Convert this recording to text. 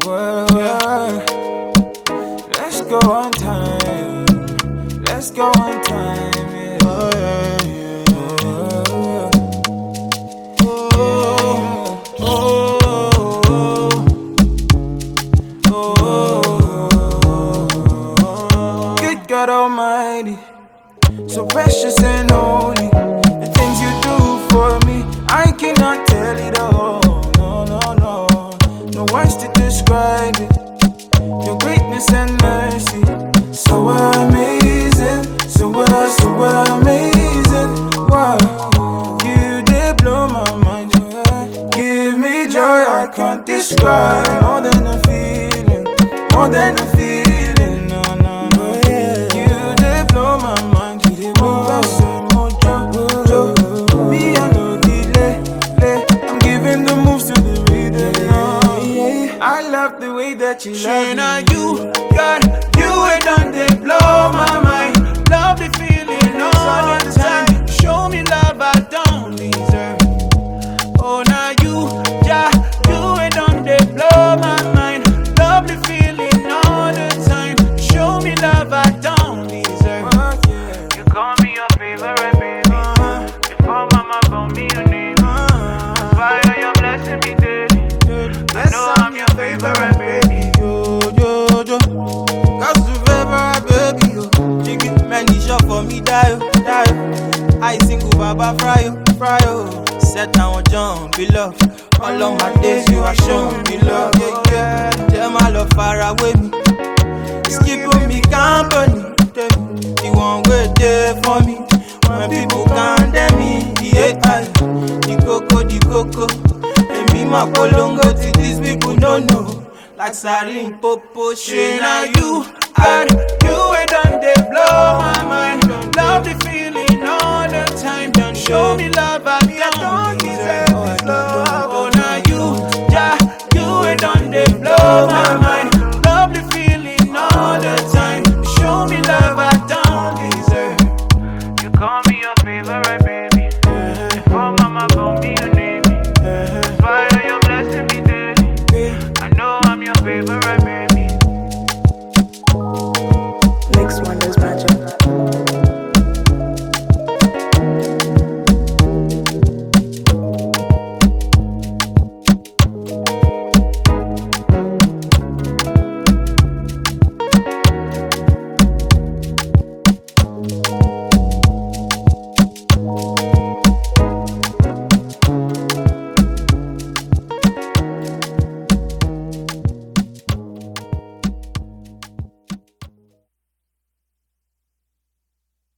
Let's go on time. Let's go on time. Yeah. Good God Almighty, so precious and holy. The things you do for me, I cannot tell it all. No words to describe it. Your greatness and mercy, so amazing, so amazing. Wow, you did blow my mind. Give me joy I can't describe. More than a feeling, more than a feeling. No, yeah. You did blow my mind. You did blow me, I no delay. I'm giving the moves to the rhythm now. I love the way that you love me. You, God, you ain't done they blow my mind. Love the feeling all the time. Show me love I don't deserve. Oh, now you, yeah, you ain't done they blow my mind. Love the feeling all the time. Show me love I don't deserve. You call me your favorite baby. Before mama call me your name. Why are you blessing me daily? I know I'm your favorite baby. Cause you favorite baby, yo. Jiggy, man, this shop for me, die. I single Baba fry, set down John, be love. All of my days you are showing me love, yeah. Tell my love far away me. It's keeping me company. The one way there for me. When people condemn me, the coco. And me my polongo to these people don't know. Like Sarin Popo, Shana, you ain't done they blow my mind. Love the feeling all the time. Don't show me love I don't deserve this love. Oh, now you ain't done they blow my mind.